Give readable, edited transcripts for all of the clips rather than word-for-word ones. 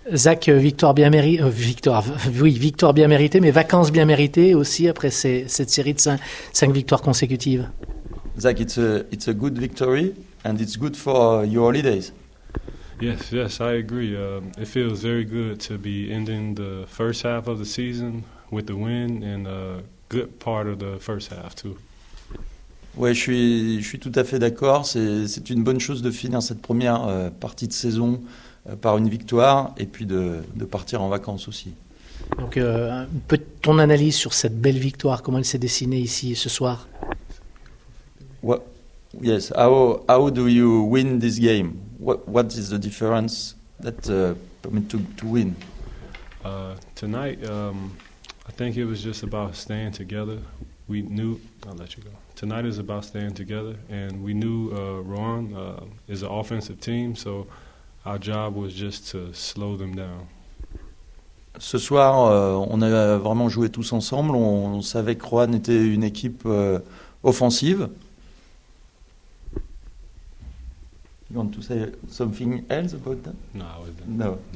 Zach, victoire bien méritée, victoire bien méritée, mais vacances bien méritées aussi après cette série de 5 victoires consécutives. Zach, it's a good victory and it's good for your holidays. Yes, I agree. It feels very good to be ending the first half of the season with the win and a good part of the first half too. Ouais, je suis tout à fait d'accord. C'est une bonne chose de finir cette première partie de saison par une victoire et puis de partir en vacances aussi. Donc, un peu ton analyse sur cette belle victoire, comment elle s'est dessinée ici ce soir. Yes, how do you win this game? What is the difference that permit to win? Tonight, I think it was just about staying together. We knew. I'll let you go. Tonight is about staying together, and we knew Rouen is an offensive team, so our job was just to slow them down. Ce soir, on a vraiment joué tous ensemble. On savait que Rouen était une équipe offensive. You want to say something else about that? No, I was done. No.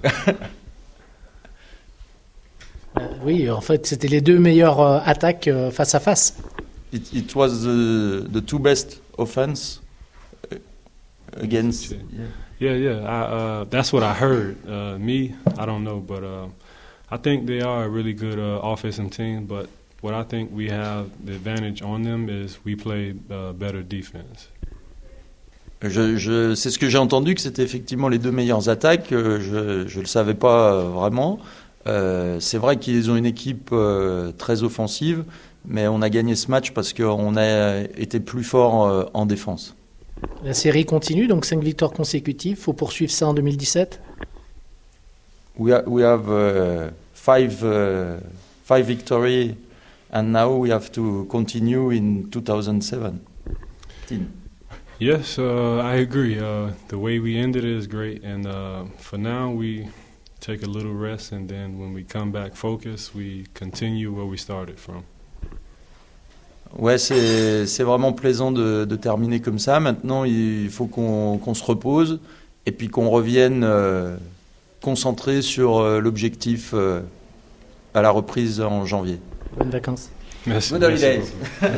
Oui, en fait, c'était les deux meilleures attaques face à face. It was the two best offense against. Yeah. That's what I heard. Me, I don't know, but I think they are a really good offensive team. But what I think we have the advantage on them is we play better defense. C'est ce que j'ai entendu, que c'était effectivement les deux meilleures attaques. Je le savais pas vraiment. C'est vrai qu'ils ont une équipe très offensive, mais on a gagné ce match parce qu'on a été plus fort en défense. La série continue, donc 5 victoires consécutives. Il faut poursuivre ça en 2017. We have five victories, and now we have to continue in 2017. Yes, I agree. The way we ended it is great, and for now we take a little rest, and then when we come back focused, we continue where we started from. Ouais, c'est vraiment plaisant de terminer comme ça. Maintenant, il faut qu'on se repose et puis qu'on revienne concentré sur l'objectif à la reprise en janvier. Bonnes vacances. Merci. Good holidays.